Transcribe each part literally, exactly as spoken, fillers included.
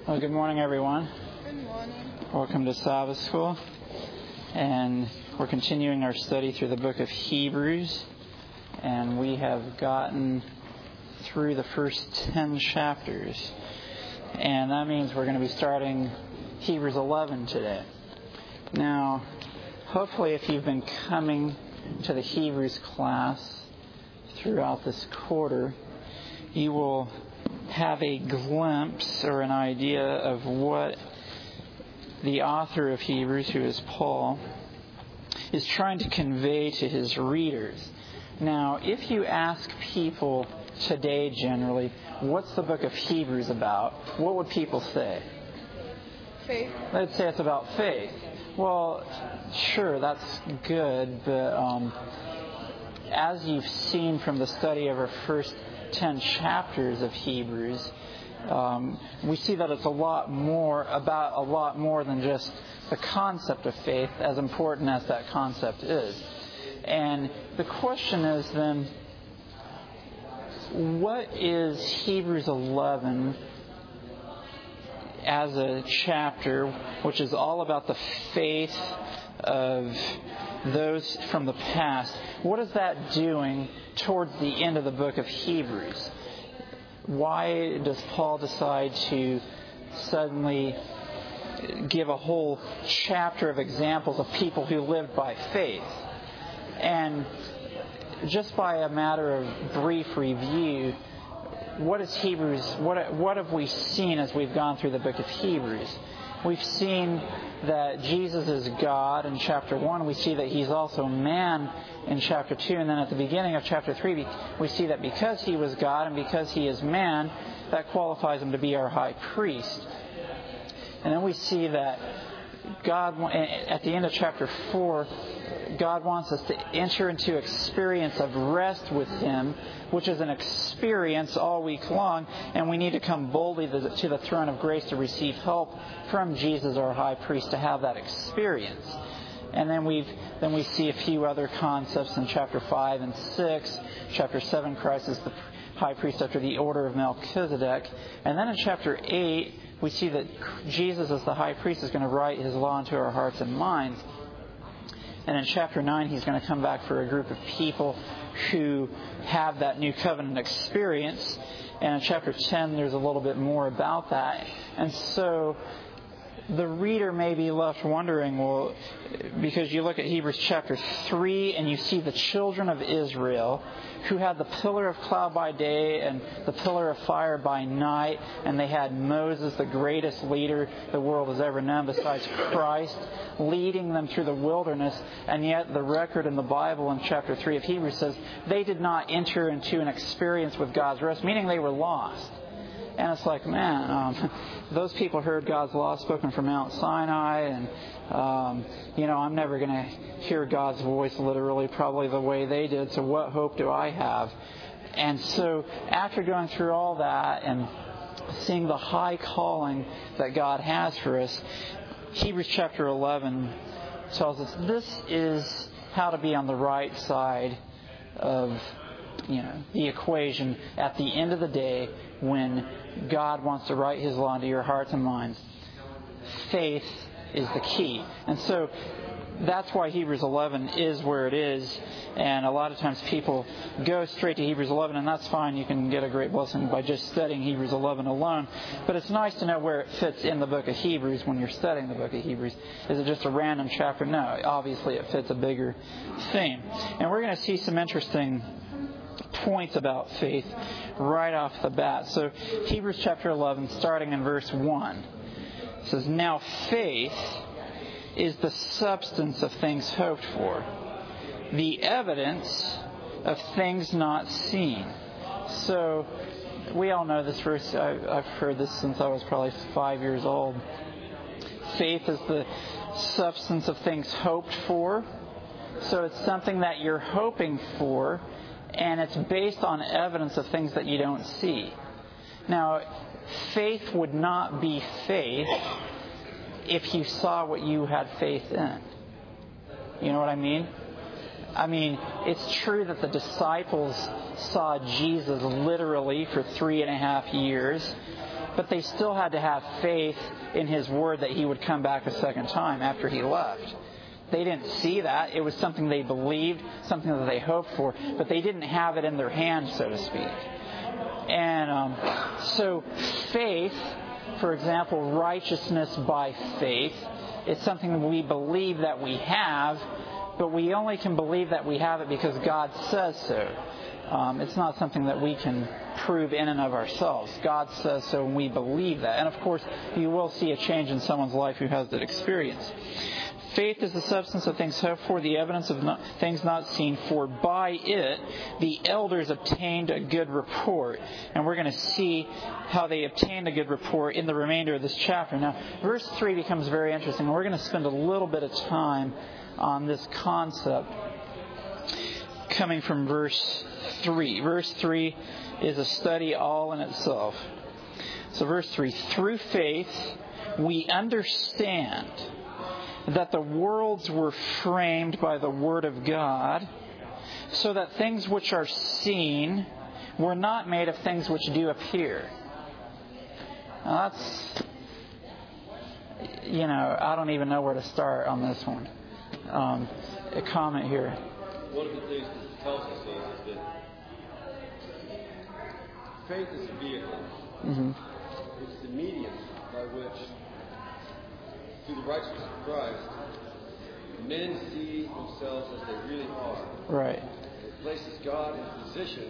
Well, good morning, everyone. Good morning. Welcome to Sabbath School. And we're continuing our study through the book of Hebrews. And we have gotten through the first ten chapters. And that means we're going to be starting Hebrews eleven today. Now, hopefully if you've been coming to the Hebrews class throughout this quarter, you will have a glimpse or an idea of what the author of Hebrews, who is Paul, is trying to convey to his readers. Now, if you ask people today generally, what's the book of Hebrews about? What would people say? Faith. They'd say it's about faith. Well, sure, that's good, but um, as you've seen from the study of our first ten chapters of Hebrews, um, we see that it's a lot more about a lot more than just the concept of faith, as important as that concept is. And the question is then, what is Hebrews eleven as a chapter, which is all about the faith of those from the past? What is that doing towards the end of the book of Hebrews? Why does Paul decide to suddenly give a whole chapter of examples of people who lived by faith? And just by a matter of brief review, what is Hebrews? What what have we seen as we've gone through the book of Hebrews? We've seen that Jesus is God in chapter one. We see that He's also man in chapter two. And then at the beginning of chapter three, we see that because He was God and because He is man, that qualifies Him to be our high priest. And then we see that God, at the end of chapter four, God wants us to enter into experience of rest with Him, which is an experience all week long, and we need to come boldly to the throne of grace to receive help from Jesus, our high priest, to have that experience. And then we've then we see a few other concepts in chapter five and six. Chapter seven, Christ is the high priest after the order of Melchizedek. And then in chapter eight, we see that Jesus as the high priest is going to write His law into our hearts and minds. And in chapter nine, He's going to come back for a group of people who have that new covenant experience. And in chapter ten, there's a little bit more about that. And so the reader may be left wondering, well, because you look at Hebrews chapter three and you see the children of Israel who had the pillar of cloud by day and the pillar of fire by night, and they had Moses, the greatest leader the world has ever known besides Christ, leading them through the wilderness. And yet the record in the Bible in chapter three of Hebrews says they did not enter into an experience with God's rest, meaning they were lost. And it's like, man, um, those people heard God's law spoken from Mount Sinai, and, um, you know, I'm never going to hear God's voice literally probably the way they did, so what hope do I have? And so after going through all that and seeing the high calling that God has for us, Hebrews chapter eleven tells us this is how to be on the right side of, you know, the equation at the end of the day when God wants to write His law into your hearts and minds. Faith is the key. And so that's why Hebrews eleven is where it is. And a lot of times people go straight to Hebrews eleven, and that's fine. You can get a great blessing by just studying Hebrews eleven alone. But it's nice to know where it fits in the book of Hebrews when you're studying the book of Hebrews. Is it just a random chapter? No, obviously it fits a bigger theme. And we're going to see some interesting points about faith right off the bat. So Hebrews chapter eleven, starting in verse one, says, "Now faith is the substance of things hoped for, the evidence of things not seen." So we all know this verse. I've heard this since I was probably five years old. Faith is the substance of things hoped for. So it's something that you're hoping for, and it's based on evidence of things that you don't see. Now, faith would not be faith if you saw what you had faith in. You know what I mean? I mean, it's true that the disciples saw Jesus literally for three and a half years. but they still had to have faith in his word that he would come back a second time after he left. They didn't see that. It was something they believed, something that they hoped for, but they didn't have it in their hand, so to speak. And um, so faith, for example, righteousness by faith, is something that we believe that we have, but we only can believe that we have it because God says so. Um, it's not something that we can prove in and of ourselves. God says so, and we believe that. And of course, you will see a change in someone's life who has that experience. Faith is the substance of things hoped for, the evidence of not, things not seen, for by it the elders obtained a good report. And we're going to see how they obtained a good report in the remainder of this chapter. Now, verse three becomes very interesting. We're going to spend a little bit of time on this concept coming from verse three. Verse three is a study all in itself. So verse three, through faith we understand that the worlds were framed by the word of God, so that things which are seen were not made of things which do appear. Now that's, you know, I don't even know where to start on this one. Um, a comment here. One of the things that it tells us is that faith is a vehicle. Mm-hmm. It's the medium by which, through the righteousness of Christ, men see themselves as they really are. Right. It places God in a position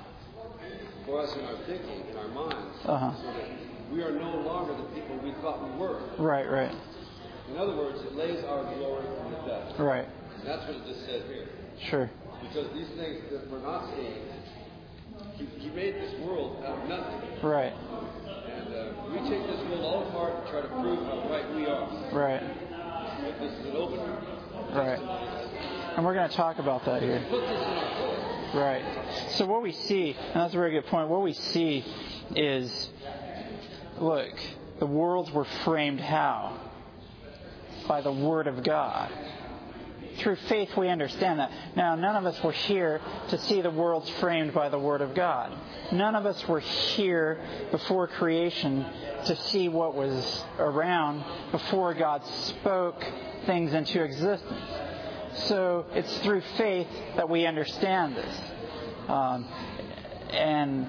for us in our thinking, in our minds, Uh-huh. so that we are no longer the people we thought we were. Right, right. In other words, it lays our glory in the dust. Right. And that's what it just said here. Sure. Because these things that we're not seeing, he, he made this world out of nothing. Right. And uh, we take this world all apart and try to prove how right we are. Right. But this is an open Right. And we're going to talk about that here. Put this in our course. Right. So what we see, and that's a very good point, what we see is, look, the worlds were framed how? By the Word of God. Through faith we understand that. Now, none of us were here to see the worlds framed by the Word of God. None of us were here before creation to see what was around before God spoke things into existence. So it's through faith that we understand this. Um, and,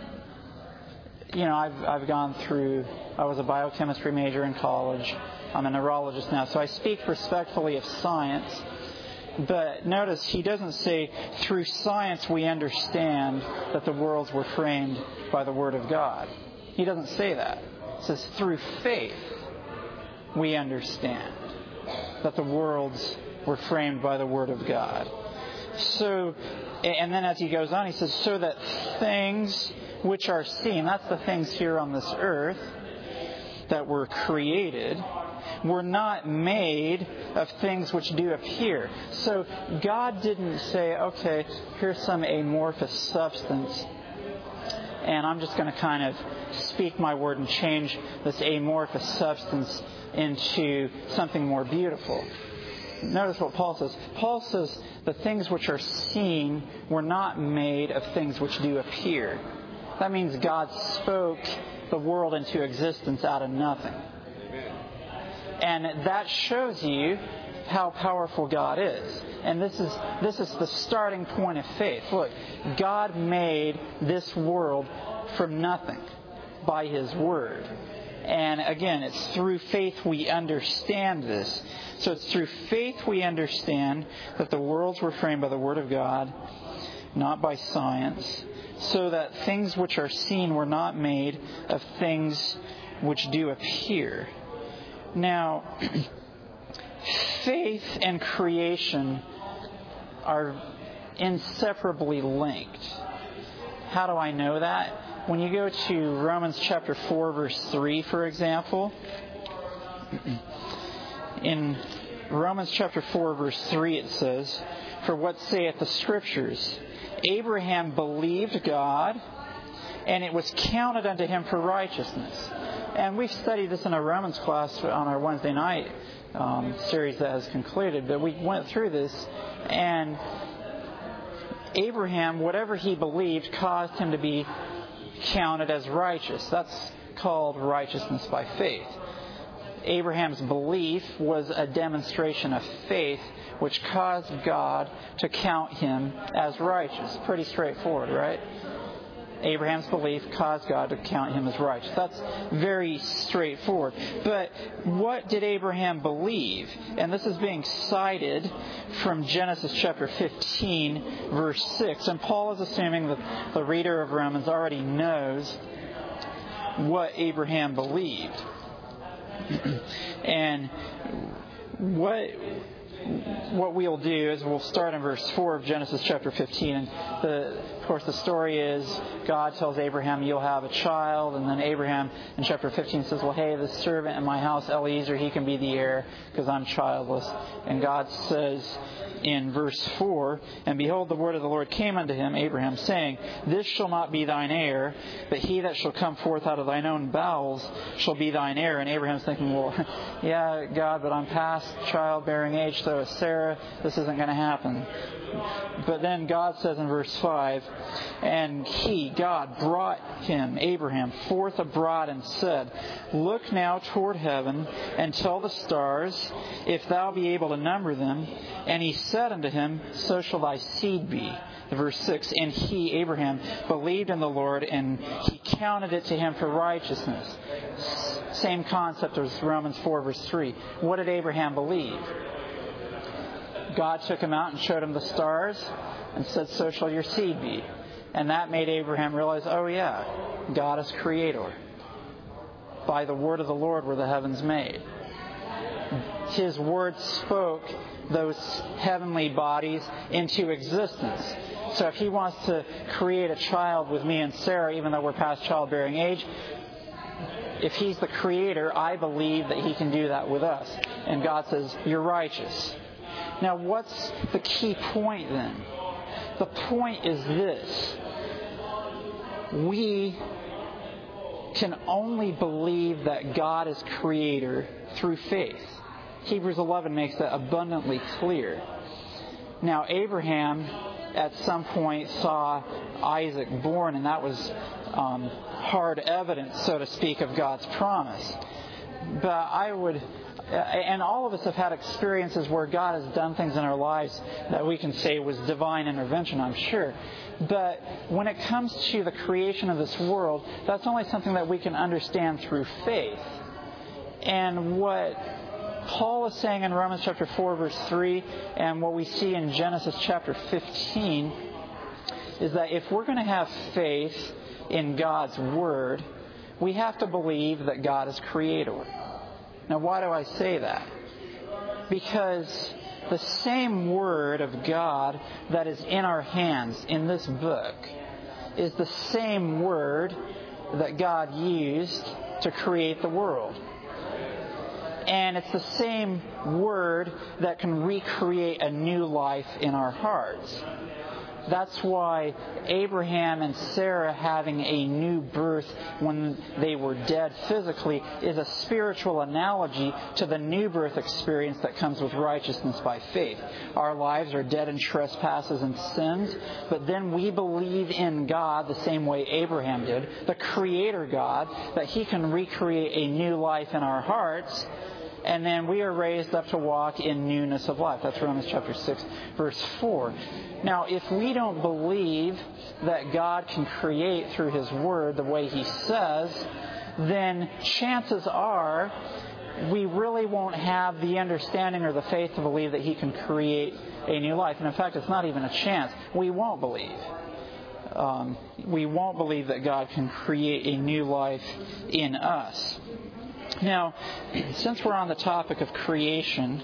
you know, I've, I've gone through, I was a biochemistry major in college. I'm a neurologist now, so I speak respectfully of science. But notice he doesn't say, through science we understand that the worlds were framed by the Word of God. He doesn't say that. He says, through faith we understand that the worlds were framed by the Word of God. So, and then as he goes on, he says, so that things which are seen, that's the things here on this earth that were created, were not made of things which do appear. So God didn't say, okay, here's some amorphous substance, and I'm just going to kind of speak my word and change this amorphous substance into something more beautiful. Notice what Paul says. Paul says the things which are seen were not made of things which do appear. That means God spoke the world into existence out of nothing. And that shows you how powerful God is. And this is this is the starting point of faith. Look, God made this world from nothing by His Word. And again, it's through faith we understand this. So it's through faith we understand that the worlds were framed by the Word of God, not by science, so that things which are seen were not made of things which do appear. Now, faith and creation are inseparably linked. How do I know that? When you go to Romans chapter four, verse three, for example, in Romans chapter four, verse three, it says, "For what saith the Scriptures? Abraham believed God, and it was counted unto him for righteousness." And we've studied this in a Romans class on our Wednesday night um, series that has concluded. But we went through this, and Abraham, whatever he believed, caused him to be counted as righteous. That's called righteousness by faith. Abraham's belief was a demonstration of faith which caused God to count him as righteous. Pretty straightforward, right? Abraham's belief caused God to count him as righteous. That's very straightforward. But what did Abraham believe? And this is being cited from Genesis chapter fifteen, verse six. And Paul is assuming that the reader of Romans already knows what Abraham believed. And what what we'll do is we'll start in verse four of Genesis chapter fifteen. And the, of course, the story is God tells Abraham, you'll have a child. And then Abraham in chapter fifteen says, well, hey, this servant in my house, Eliezer, he can be the heir because I'm childless. And God says in verse four, and behold, the word of the Lord came unto him, Abraham, saying, this shall not be thine heir, but he that shall come forth out of thine own bowels shall be thine heir. And Abraham's thinking, well, yeah, God, but I'm past childbearing age, so is Sarah. This isn't going to happen. But then God says in verse five, and he, God, brought him, Abraham, forth abroad and said, look now toward heaven and tell the stars, if thou be able to number them. And he said unto him, so shall thy seed be. Verse six, and he, Abraham, believed in the Lord, and he counted it to him for righteousness. Same concept as Romans four, verse three. What did Abraham believe? God took him out and showed him the stars and said, so shall your seed be. And that made Abraham realize, oh yeah, God is creator. By the word of the Lord were the heavens made. His word spoke those heavenly bodies into existence. So if he wants to create a child with me and Sarah, even though we're past childbearing age, if he's the creator, I believe that he can do that with us. And God says, you're righteous. Now, what's the key point then? The point is this. We can only believe that God is creator through faith. Hebrews eleven makes that abundantly clear. Now, Abraham at some point saw Isaac born, and that was um, hard evidence, so to speak, of God's promise. But I would... And all of us have had experiences where God has done things in our lives that we can say was divine intervention, I'm sure. But when it comes to the creation of this world, that's only something that we can understand through faith. And what Paul is saying in Romans chapter four, verse three, and what we see in Genesis chapter fifteen, is that if we're going to have faith in God's Word, we have to believe that God is creator. Now, why do I say that? Because the same Word of God that is in our hands in this book is the same Word that God used to create the world. And it's the same Word that can recreate a new life in our hearts. That's why Abraham and Sarah having a new birth when they were dead physically is a spiritual analogy to the new birth experience that comes with righteousness by faith. Our lives are dead in trespasses and sins, but then we believe in God the same way Abraham did, the Creator God, that He can recreate a new life in our hearts. And then we are raised up to walk in newness of life. That's Romans chapter six, verse four. Now, if we don't believe that God can create through His Word the way He says, then chances are we really won't have the understanding or the faith to believe that He can create a new life. And in fact, it's not even a chance. We won't believe. Um, we won't believe that God can create a new life in us. Now, since we're on the topic of creation,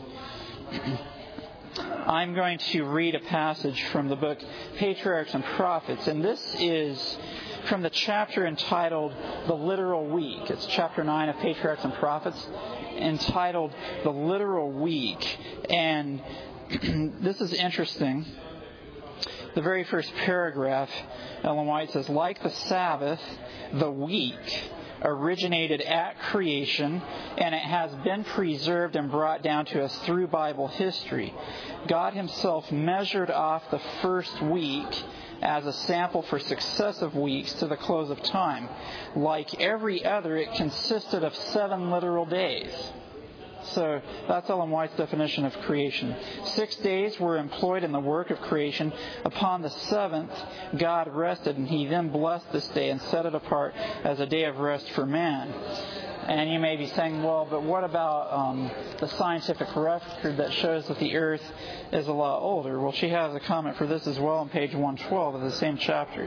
I'm going to read a passage from the book Patriarchs and Prophets, and this is from the chapter entitled The Literal Week. It's chapter nine of Patriarchs and Prophets, entitled The Literal Week. And this is interesting. The very first paragraph, Ellen White says, like the Sabbath, the week originated at creation, and it has been preserved and brought down to us through Bible history. God Himself measured off the first week as a sample for successive weeks to the close of time. Like every other, it consisted of seven literal days. So that's Ellen White's definition of creation. Six days were employed in the work of creation. Upon the seventh, God rested, and He then blessed this day and set it apart as a day of rest for man. And you may be saying, well, but what about um, the scientific record that shows that the earth is a lot older? Well, she has a comment for this as well on page one twelve of the same chapter.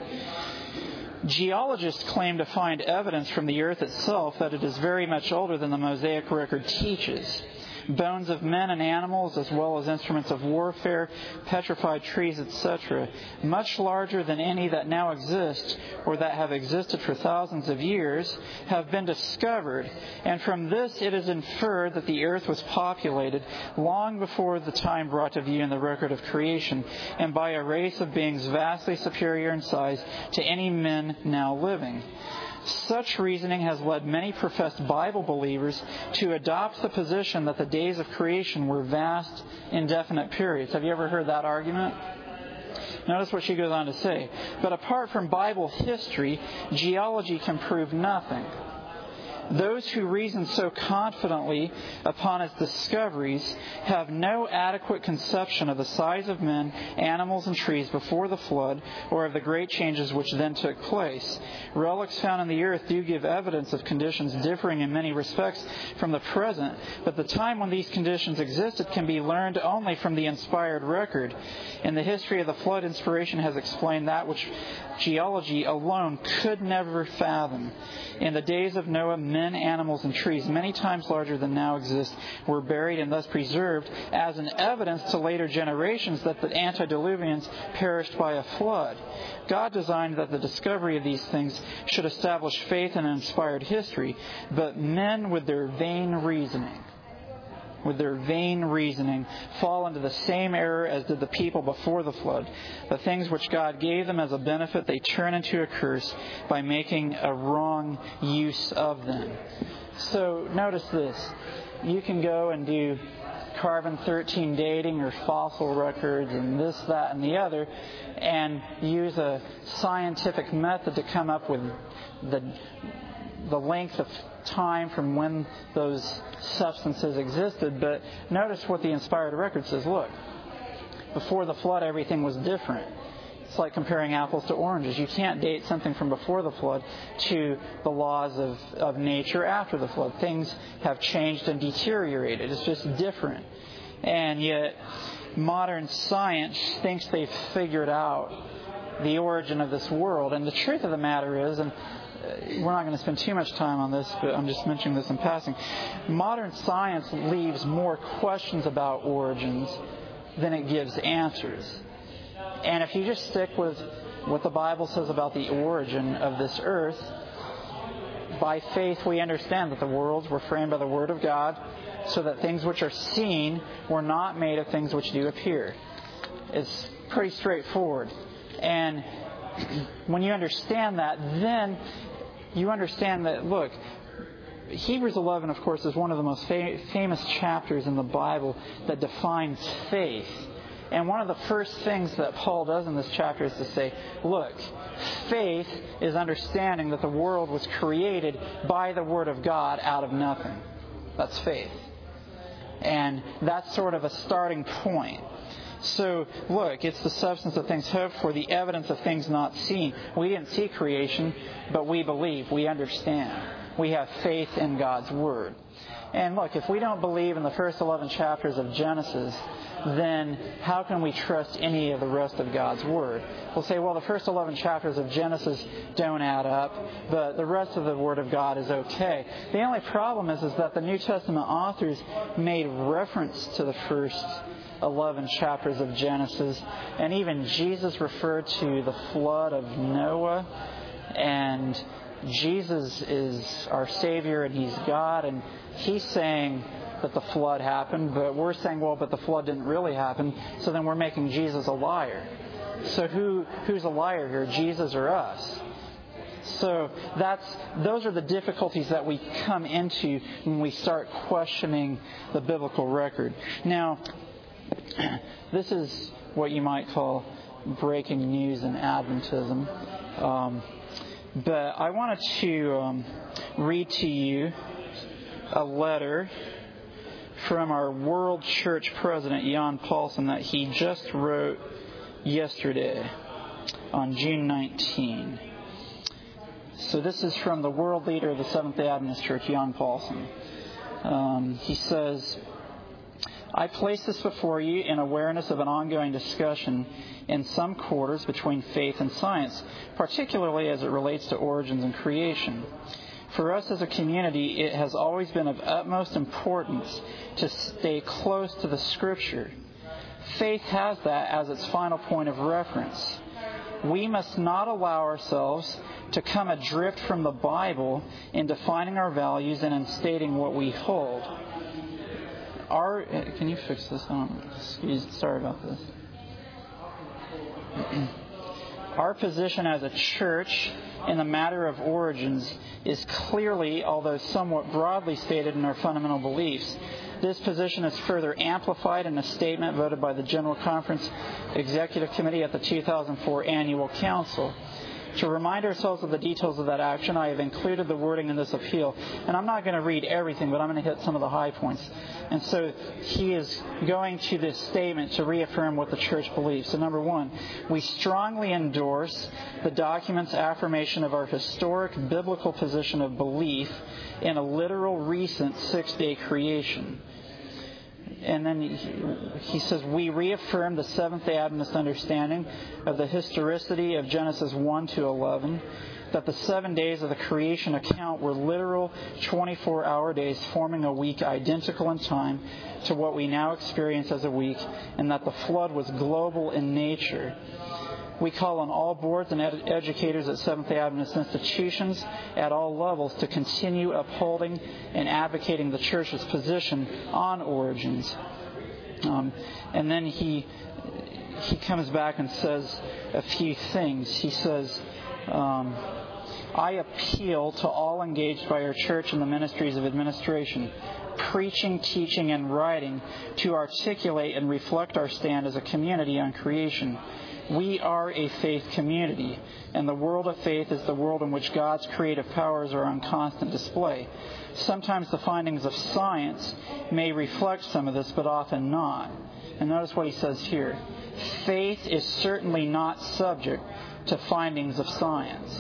Geologists claim to find evidence from the earth itself that it is very much older than the Mosaic record teaches. Bones of men and animals, as well as instruments of warfare, petrified trees, et cetera, much larger than any that now exist or that have existed for thousands of years, have been discovered. And from this it is inferred that the earth was populated long before the time brought to view in the record of creation, and by a race of beings vastly superior in size to any men now living. Such reasoning has led many professed Bible believers to adopt the position that the days of creation were vast, indefinite periods. Have you ever heard that argument? Notice what she goes on to say. But apart from Bible history, geology can prove nothing. Those who reason so confidently upon its discoveries have no adequate conception of the size of men, animals, and trees before the flood, or of the great changes which then took place. Relics found in the earth do give evidence of conditions differing in many respects from the present, but the time when these conditions existed can be learned only from the inspired record. In the history of the flood, inspiration has explained that which geology alone could never fathom. In the days of Noah, men, animals, and trees, many times larger than now exist, were buried and thus preserved as an evidence to later generations that the antediluvians perished by a flood. God designed that the discovery of these things should establish faith in an inspired history, but men, with their vain reasoning, with their vain reasoning, fall into the same error as did the people before the flood. The things which God gave them as a benefit, they turn into a curse by making a wrong use of them. So notice this. You can go and do carbon thirteen dating or fossil records and this, that, and the other, and use a scientific method to come up with the the length of time from when those substances existed. But notice what the inspired record says. Look, before the flood, everything was different. It's like comparing apples to oranges. You can't date something from before the flood to the laws of, of nature after the flood. Things have changed and deteriorated. It's just different. And yet, modern science thinks they've figured out the origin of this world. And the truth of the matter is, and we're not going to spend too much time on this, but I'm just mentioning this in passing. Modern science leaves more questions about origins than it gives answers. And if you just stick with what the Bible says about the origin of this earth, by faith we understand that the worlds were framed by the Word of God, so that things which are seen were not made of things which do appear. It's pretty straightforward. And when you understand that, then you understand that, look, Hebrews eleven, of course, is one of the most fa- famous chapters in the Bible that defines faith. And one of the first things that Paul does in this chapter is to say, look, faith is understanding that the world was created by the Word of God out of nothing. That's faith. And that's sort of a starting point. So, look, it's the substance of things hoped for, the evidence of things not seen. We didn't see creation, but we believe, we understand. We have faith in God's Word. And look, if we don't believe in the first eleven chapters of Genesis, then how can we trust any of the rest of God's Word? We'll say, well, the first eleven chapters of Genesis don't add up, but the rest of the Word of God is okay. The only problem is, is that the New Testament authors made reference to the first eleven chapters of Genesis, and even Jesus referred to the flood of Noah, and Jesus is our Savior and He's God, and He's saying that the flood happened, but we're saying, well, but the flood didn't really happen, so then we're making Jesus a liar. So who who's a liar here, Jesus or us? So that's those are the difficulties that we come into when we start questioning the biblical record. Now, this is what you might call breaking news in Adventism. Um, but I wanted to um, read to you a letter from our World Church President, Jan Paulsen, that he just wrote yesterday on June nineteenth. So this is from the world leader of the Seventh-day Adventist Church, Jan Paulsen. Um, he says, I place this before you in awareness of an ongoing discussion in some quarters between faith and science, particularly as it relates to origins and creation. For us as a community, it has always been of utmost importance to stay close to the Scripture. Faith has that as its final point of reference. We must not allow ourselves to come adrift from the Bible in defining our values and in stating what we hold. Our, can you fix this? Um, excuse, sorry about this. Our position as a church in the matter of origins is clearly, although somewhat broadly stated in our fundamental beliefs. This position is further amplified in a statement voted by the General Conference Executive Committee at the two thousand four Annual Council. To remind ourselves of the details of that action, I have included the wording in this appeal. And I'm not going to read everything, but I'm going to hit some of the high points. And so he is going to this statement to reaffirm what the church believes. So number one, we strongly endorse the document's affirmation of our historic biblical position of belief in a literal recent six-day creation. And then he, he says, we reaffirm the Seventh-day Adventist understanding of the historicity of Genesis one to eleven, that the seven days of the creation account were literal twenty-four hour days forming a week identical in time to what we now experience as a week, and that the flood was global in nature. We call on all boards and ed- educators at Seventh-day Adventist institutions at all levels to continue upholding and advocating the Church's position on origins. Um, and then he he comes back and says a few things. He says, um, I appeal to all engaged by our church in the ministries of administration, preaching, teaching, and writing to articulate and reflect our stand as a community on creation. We are a faith community, and the world of faith is the world in which God's creative powers are on constant display. Sometimes the findings of science may reflect some of this, but often not. And notice what he says here. Faith is certainly not subject to findings of science.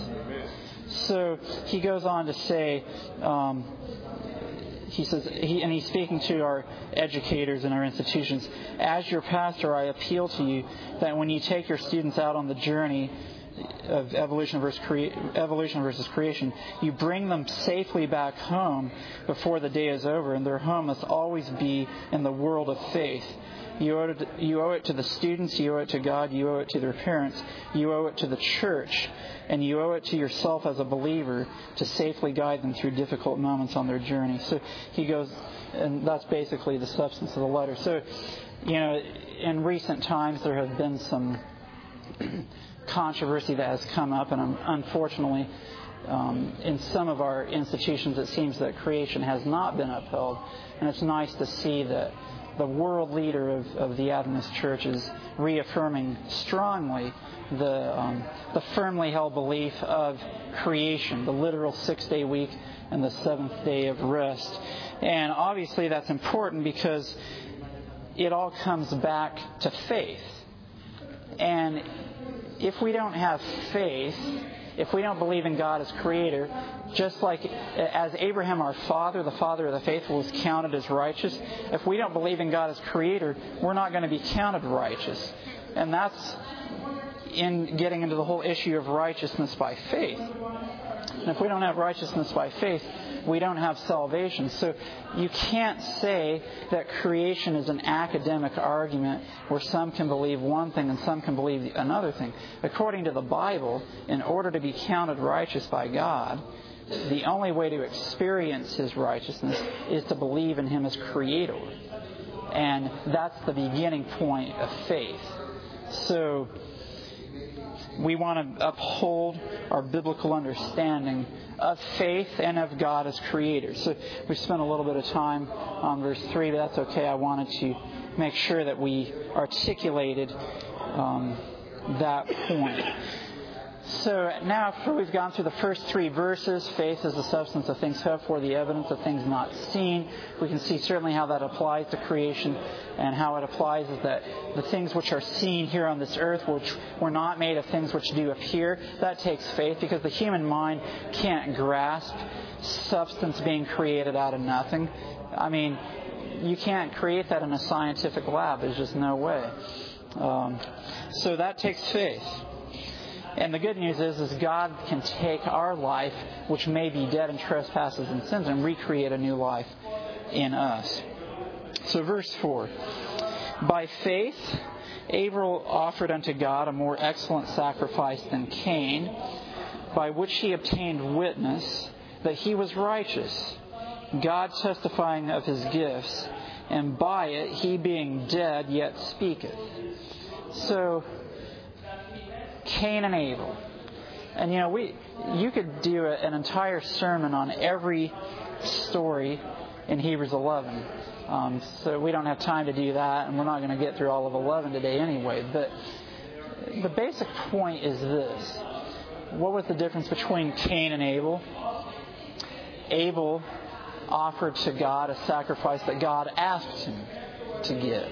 So he goes on to say, um, he says, he, and he's speaking to our educators in our institutions. As your pastor, I appeal to you that when you take your students out on the journey of evolution versus, crea- evolution versus creation, you bring them safely back home before the day is over, and their home must always be in the world of faith. You owe, it, you owe it to the students, you owe it to God, you owe it to their parents, you owe it to the church, and you owe it to yourself as a believer to safely guide them through difficult moments on their journey. So he goes, and that's basically the substance of the letter. So, you know, in recent times there have been some controversy that has come up, and um, unfortunately, um, in some of our institutions it seems that creation has not been upheld, and it's nice to see that the world leader of, of the Adventist Church is reaffirming strongly the um, the firmly held belief of creation, the literal six-day week and the seventh day of rest. And obviously that's important because it all comes back to faith. And if we don't have faith, if we don't believe in God as creator, just like as Abraham, our father, the father of the faithful, is counted as righteous, if we don't believe in God as creator, we're not going to be counted righteous. And that's in getting into the whole issue of righteousness by faith. And if we don't have righteousness by faith, we don't have salvation. So you can't say that creation is an academic argument where some can believe one thing and some can believe another thing. According to the Bible, in order to be counted righteous by God, the only way to experience His righteousness is to believe in Him as Creator. And that's the beginning point of faith. So we want to uphold our biblical understanding of faith and of God as creator. So we spent a little bit of time on verse three, but that's okay. I wanted to make sure that we articulated um, that point. So now, after we've gone through the first three verses, faith is the substance of things hoped for, the evidence of things not seen. We can see certainly how that applies to creation, and how it applies is that the things which are seen here on this earth, which were not made of things which do appear, that takes faith, because the human mind can't grasp substance being created out of nothing. I mean, you can't create that in a scientific lab. There's just no way. Um, so that takes faith. And the good news is, is God can take our life, which may be dead in trespasses and sins, and recreate a new life in us. So verse four. By faith, Abel offered unto God a more excellent sacrifice than Cain, by which he obtained witness that he was righteous, God testifying of his gifts, and by it he being dead yet speaketh. So, Cain and Abel. And you know, we you could do a, an entire sermon on every story in Hebrews eleven. Um, so we don't have time to do that, and we're not going to get through all of eleven today anyway. But the basic point is this. What was the difference between Cain and Abel? Abel offered to God a sacrifice that God asked him to give.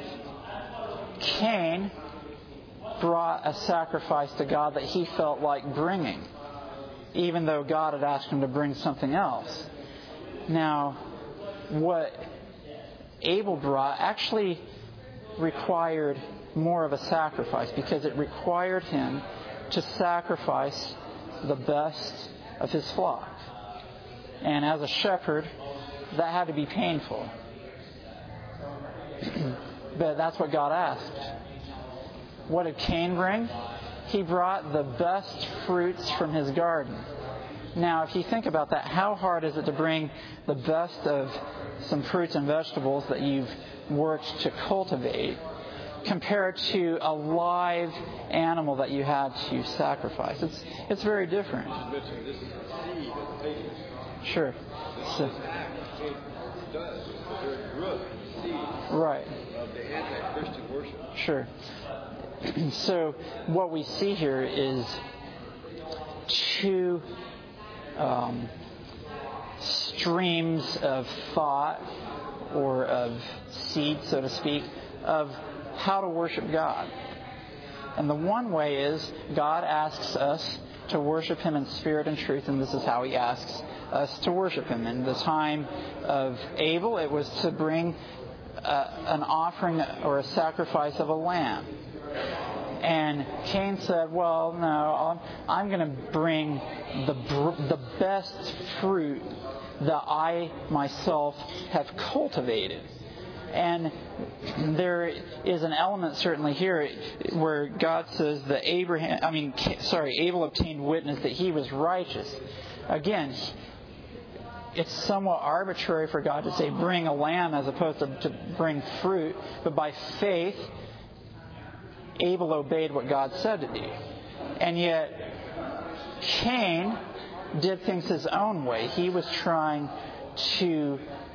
Cain brought a sacrifice to God that he felt like bringing, even though God had asked him to bring something else. Now, what Abel brought actually required more of a sacrifice, because it required him to sacrifice the best of his flock. And as a shepherd, that had to be painful. But that's what God asked. What did Cain bring? He brought the best fruits from his garden. Now, if you think about that, how hard is it to bring the best of some fruits and vegetables that you've worked to cultivate, compared to a live animal that you had to sacrifice? It's it's very different. This is the seed of the paganism. Sure. So, This act Cain does is the very root, seed right. of the anti-Christian worship. Sure. So what we see here is two um, streams of thought, or of seed, so to speak, of how to worship God. And the one way is God asks us to worship Him in spirit and truth, and this is how He asks us to worship Him. In the time of Abel, it was to bring uh, an offering or a sacrifice of a lamb. And Cain said, well, no, I'm, I'm going to bring the the best fruit that I myself have cultivated. And there is an element certainly here where God says that Abraham, I mean, sorry, Abel obtained witness that he was righteous. Again, it's somewhat arbitrary for God to say bring a lamb as opposed to, to bring fruit, but by faith, Abel obeyed what God said to do. And yet, Cain did things his own way. He was trying to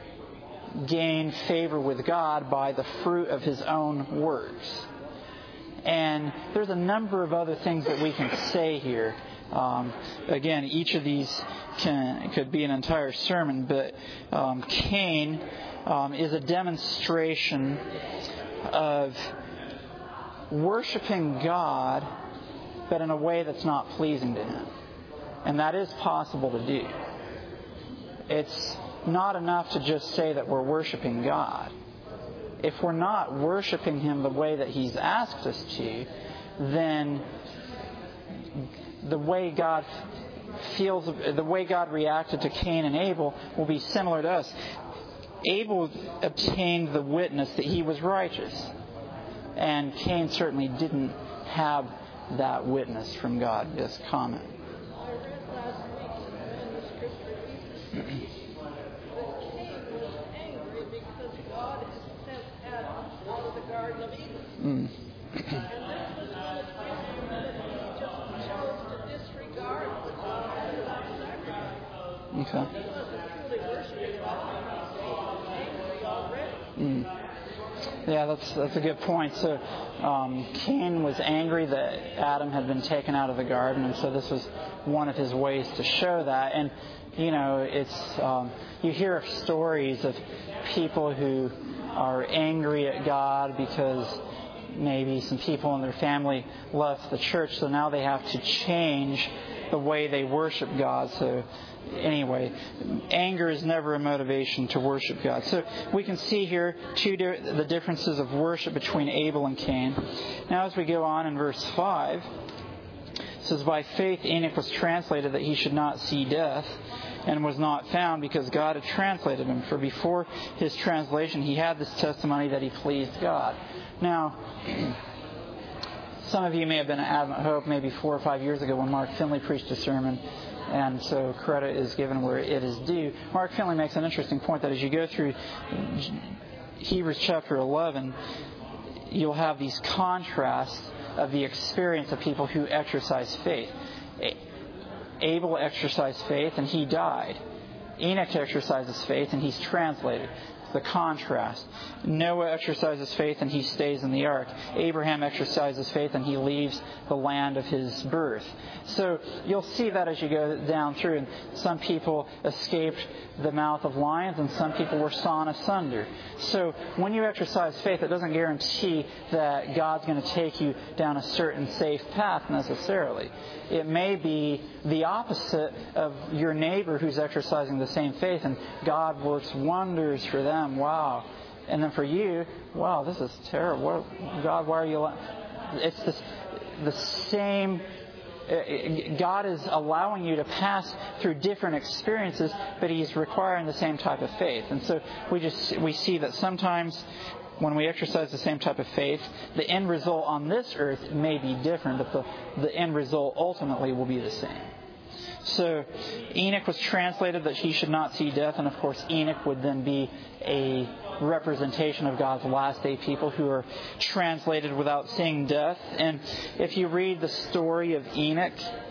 gain favor with God by the fruit of his own works. And there's a number of other things that we can say here. Um, again, each of these can, could be an entire sermon, but um, Cain um, is a demonstration of worshiping God, but in a way that's not pleasing to Him. And that is possible to do. It's not enough to just say that we're worshiping God. If we're not worshiping Him the way that He's asked us to, then the way God feels, the way God reacted to Cain and Abel will be similar to us. Abel obtained the witness that he was righteous. And Cain certainly didn't have that witness from God. This comment. I read last week in the scripture that Cain was angry because God had sent Adam out of the Garden of Eden. Mm. And this was one occasion that he just Okay. He wasn't truly worshiping God because he was angry already. Mm. Yeah, that's that's a good point. So um, Cain was angry that Adam had been taken out of the garden, and so this was one of his ways to show that. And you know, it's um, you hear of stories of people who are angry at God because maybe some people in their family left the church, so now they have to change the way they worship God. So anyway, anger is never a motivation to worship God. So we can see here two di- the differences of worship between Abel and Cain. Now as we go on in verse five, it says, by faith Enoch was translated that he should not see death, and was not found because God had translated him. For before his translation he had this testimony that he pleased God. Now, some of you may have been at Advent Hope maybe four or five years ago when Mark Finley preached a sermon, and so credit is given where it is due. Mark Finley makes an interesting point that as you go through Hebrews chapter eleven, you'll have these contrasts of the experience of people who exercise faith. Abel exercised faith and he died. Enoch exercises faith and he's translated. The contrast. Noah exercises faith and he stays in the ark. Abraham exercises faith and he leaves the land of his birth. So you'll see that as you go down through. And some people escaped the mouth of lions and some people were sawn asunder. So when you exercise faith, it doesn't guarantee that God's going to take you down a certain safe path necessarily. It may be the opposite of your neighbor who's exercising the same faith and God works wonders for them. Wow. And then for you, wow, this is terrible. What, God, why are you... It's this, the same... God is allowing you to pass through different experiences, but He's requiring the same type of faith. And so we just we see that sometimes when we exercise the same type of faith, the end result on this earth may be different, but the, the end result ultimately will be the same. So Enoch was translated that he should not see death, and of course Enoch would then be a representation of God's last day people who are translated without seeing death. And if you read the story of Enoch,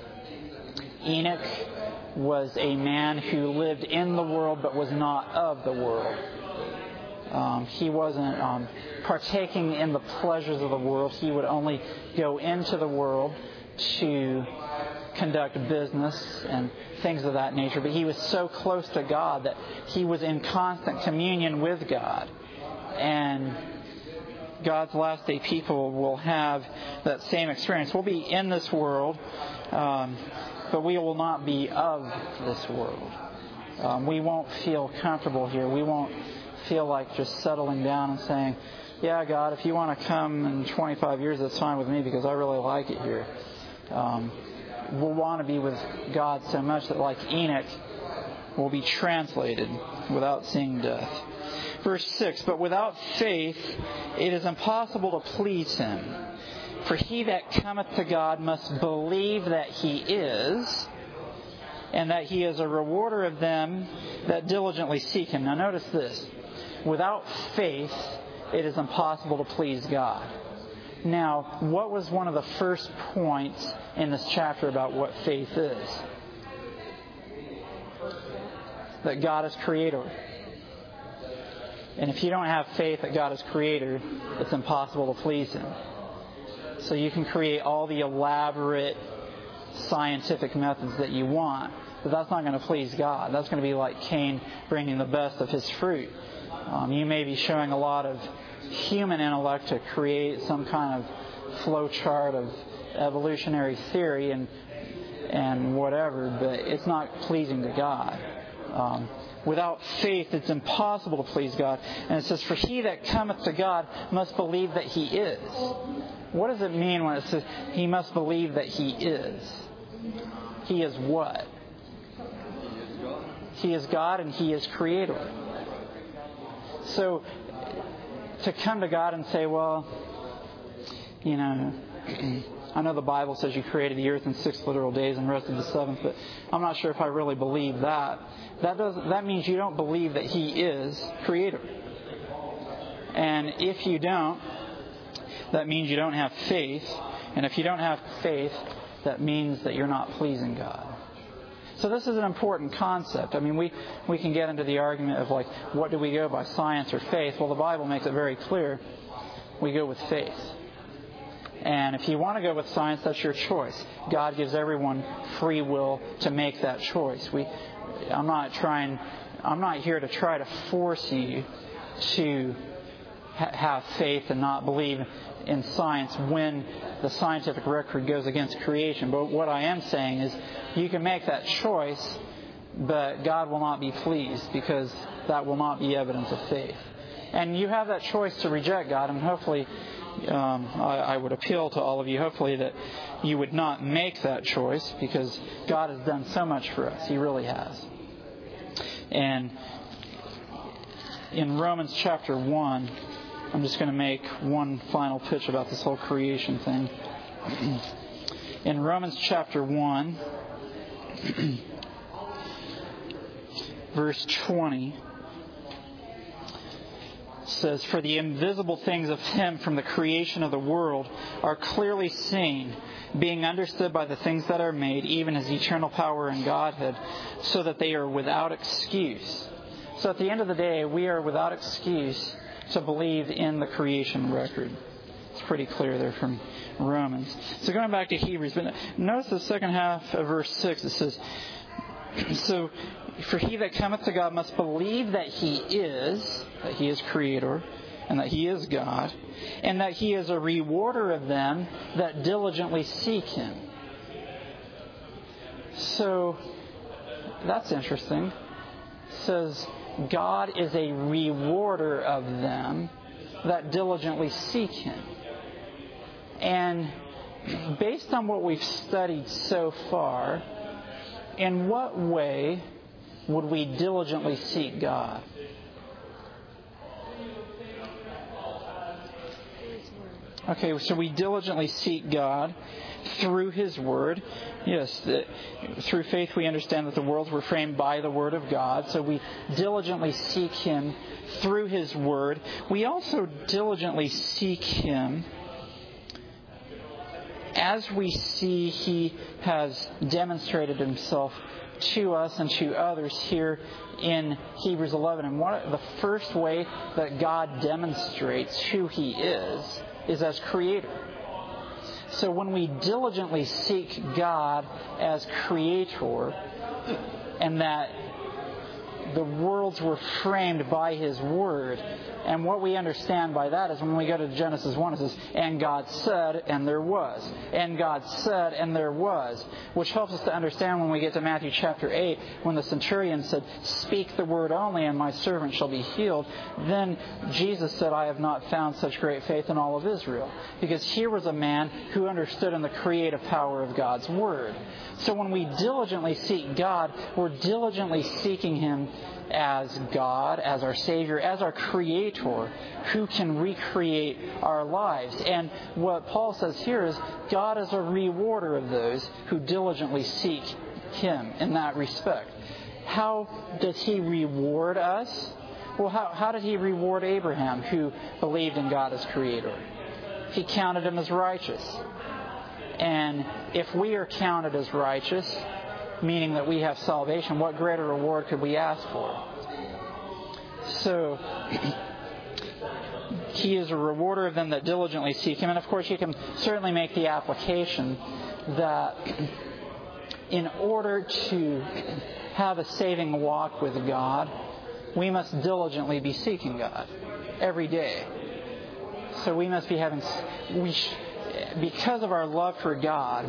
Enoch was a man who lived in the world but was not of the world. Um, he wasn't um, partaking in the pleasures of the world. He would only go into the world to conduct business and things of that nature. But he was so close to God that he was in constant communion with God. And God's last day people will have that same experience. We'll be in this world, um, but we will not be of this world. Um, we won't feel comfortable here. We won't feel like just settling down and saying, yeah, God, if you want to come in twenty-five years, that's fine with me because I really like it here. Um, we'll want to be with God so much that, like Enoch, we'll be translated without seeing death. Verse six, but without faith it is impossible to please Him. For he that cometh to God must believe that He is, and that He is a rewarder of them that diligently seek Him. Now notice this. Without faith, it is impossible to please God. Now, what was one of the first points in this chapter about what faith is? That God is creator. And if you don't have faith that God is creator, it's impossible to please Him. So you can create all the elaborate scientific methods that you want, but that's not going to please God. That's going to be like Cain bringing the best of his fruit. Um, you may be showing a lot of human intellect to create some kind of flow chart of evolutionary theory and and whatever, but it's not pleasing to God. Um, without faith, it's impossible to please God. And it says, for he that cometh to God must believe that He is. What does it mean when it says he must believe that He is? He is what? He is God and He is creator. So, to come to God and say, well, you know, I know the Bible says you created the earth in six literal days and rested the seventh, but I'm not sure if I really believe that. That does that means you don't believe that He is creator. And if you don't, that means you don't have faith. And if you don't have faith, that means that you're not pleasing God. So this is an important concept. I mean, we, we can get into the argument of, like, what do we go by, science or faith? Well, the Bible makes it very clear. We go with faith. And if you want to go with science, that's your choice. God gives everyone free will to make that choice. We, I'm not trying, I'm not here to try to force you to ha- have faith and not believe in science when the scientific record goes against creation. But what I am saying is you can make that choice, but God will not be pleased because that will not be evidence of faith. And you have that choice to reject God, and hopefully um, I, I would appeal to all of you, hopefully, that you would not make that choice because God has done so much for us. He really has. And in Romans chapter one, I'm just going to make one final pitch about this whole creation thing. In Romans chapter one, verse twenty, says, "For the invisible things of Him from the creation of the world are clearly seen, being understood by the things that are made, even His eternal power and Godhead, so that they are without excuse." So at the end of the day, we are without excuse to believe in the creation record. It's pretty clear there from Romans. So going back to Hebrews, but notice the second half of verse six. It says, "So, for he that cometh to God must believe that He is, that He is Creator, and that He is God, and that He is a rewarder of them that diligently seek Him." So, that's interesting. It says, God is a rewarder of them that diligently seek Him. And based on what we've studied so far, in what way would we diligently seek God? Okay, so we diligently seek God through His Word. Yes, the, through faith we understand that the worlds were framed by the Word of God, so we diligently seek Him through His Word. We also diligently seek Him as we see He has demonstrated Himself to us and to others here in Hebrews eleven. And one, the first way that God demonstrates who He is is as Creator. So when we diligently seek God as Creator, and that the worlds were framed by His Word, and what we understand by that is when we go to Genesis one, it says, "And God said, and there was. And God said, and there was." Which helps us to understand when we get to Matthew chapter eight, when the centurion said, "Speak the word only, and my servant shall be healed." Then Jesus said, "I have not found such great faith in all of Israel." Because here was a man who understood in the creative power of God's Word. So when we diligently seek God, we're diligently seeking Him as God, as our Savior, as our Creator, who can recreate our lives. And what Paul says here is God is a rewarder of those who diligently seek Him in that respect. How does He reward us? Well, how, how did He reward Abraham, who believed in God as Creator? He counted him as righteous. And if we are counted as righteous, meaning that we have salvation, what greater reward could we ask for? So, He is a rewarder of them that diligently seek Him. And of course, you can certainly make the application that in order to have a saving walk with God, we must diligently be seeking God every day. So we must be having, we sh- because of our love for God,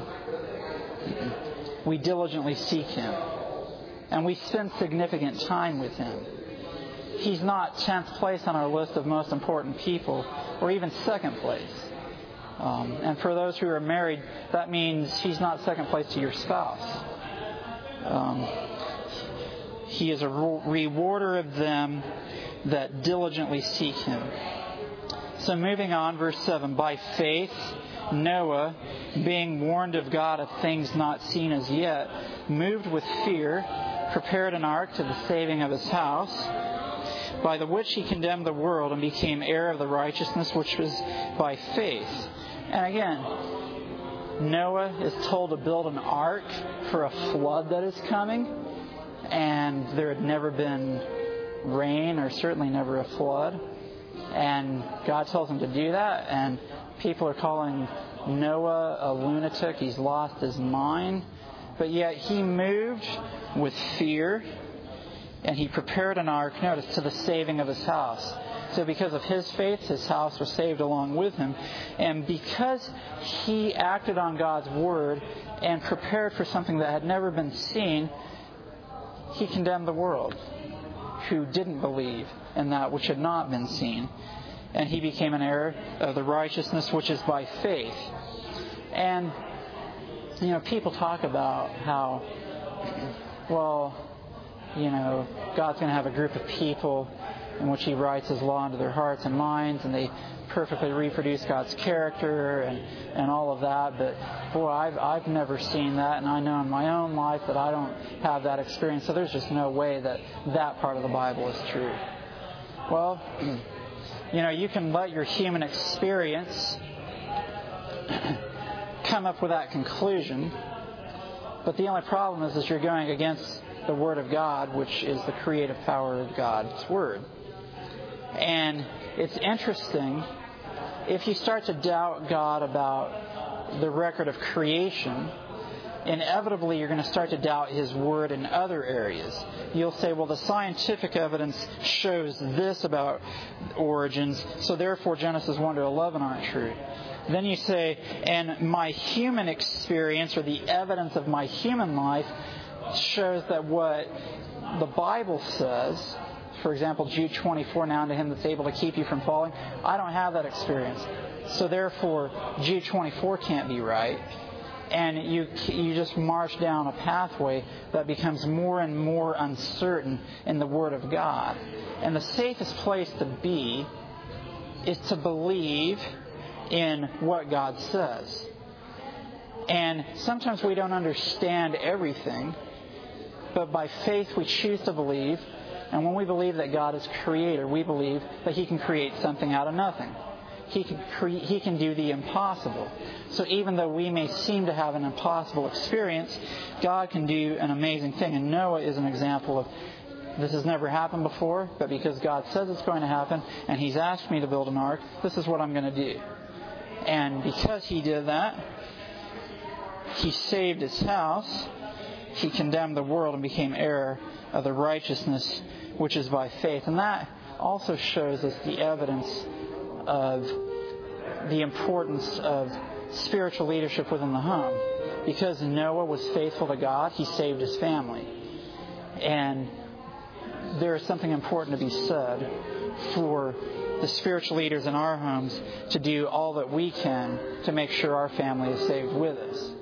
we diligently seek Him. And we spend significant time with Him. He's not tenth place on our list of most important people, or even second place. Um, and for those who are married, that means He's not second place to your spouse. Um, he is a rewarder of them that diligently seek Him. So moving on, verse seven. "By faith, Noah, being warned of God of things not seen as yet, moved with fear, prepared an ark to the saving of his house, by the which he condemned the world and became heir of the righteousness which was by faith." And again, Noah is told to build an ark for a flood that is coming, and there had never been rain or certainly never a flood. And God tells him to do that, and people are calling Noah a lunatic. He's lost his mind. But yet he moved with fear, and he prepared an ark, notice, to the saving of his house. So because of his faith, his house was saved along with him. And because he acted on God's word and prepared for something that had never been seen, he condemned the world who didn't believe in that which had not been seen. And he became an heir of the righteousness which is by faith. And, you know, people talk about how, well, you know, God's going to have a group of people in which he writes his law into their hearts and minds, and they perfectly reproduce God's character and, and all of that. But, boy, I've, I've never seen that, and I know in my own life that I don't have that experience. So there's just no way that that part of the Bible is true. Well, you know, you can let your human experience come up with that conclusion, but the only problem is that you're going against the Word of God, which is the creative power of God's Word. And it's interesting, if you start to doubt God about the record of creation, inevitably you're going to start to doubt His Word in other areas. You'll say, well, the scientific evidence shows this about origins, so therefore Genesis one to eleven aren't true. Then you say, and my human experience or the evidence of my human life shows that what the Bible says, for example, Jude twenty-four, now unto him that's able to keep you from falling, I don't have that experience. So therefore, Jude twenty-four can't be right. And you you just march down a pathway that becomes more and more uncertain in the Word of God. And the safest place to be is to believe in what God says. And sometimes we don't understand everything, but by faith we choose to believe. And when we believe that God is creator, we believe that He can create something out of nothing. He can cre- He can do the impossible. So even though we may seem to have an impossible experience, God can do an amazing thing. And Noah is an example of, this has never happened before, but because God says it's going to happen, and He's asked me to build an ark, this is what I'm going to do. And because he did that, he saved his house, he condemned the world and became heir of the righteousness which is by faith. And that also shows us the evidence of the importance of spiritual leadership within the home. Because Noah was faithful to God, he saved his family. And there is something important to be said for the spiritual leaders in our homes to do all that we can to make sure our family is saved with us.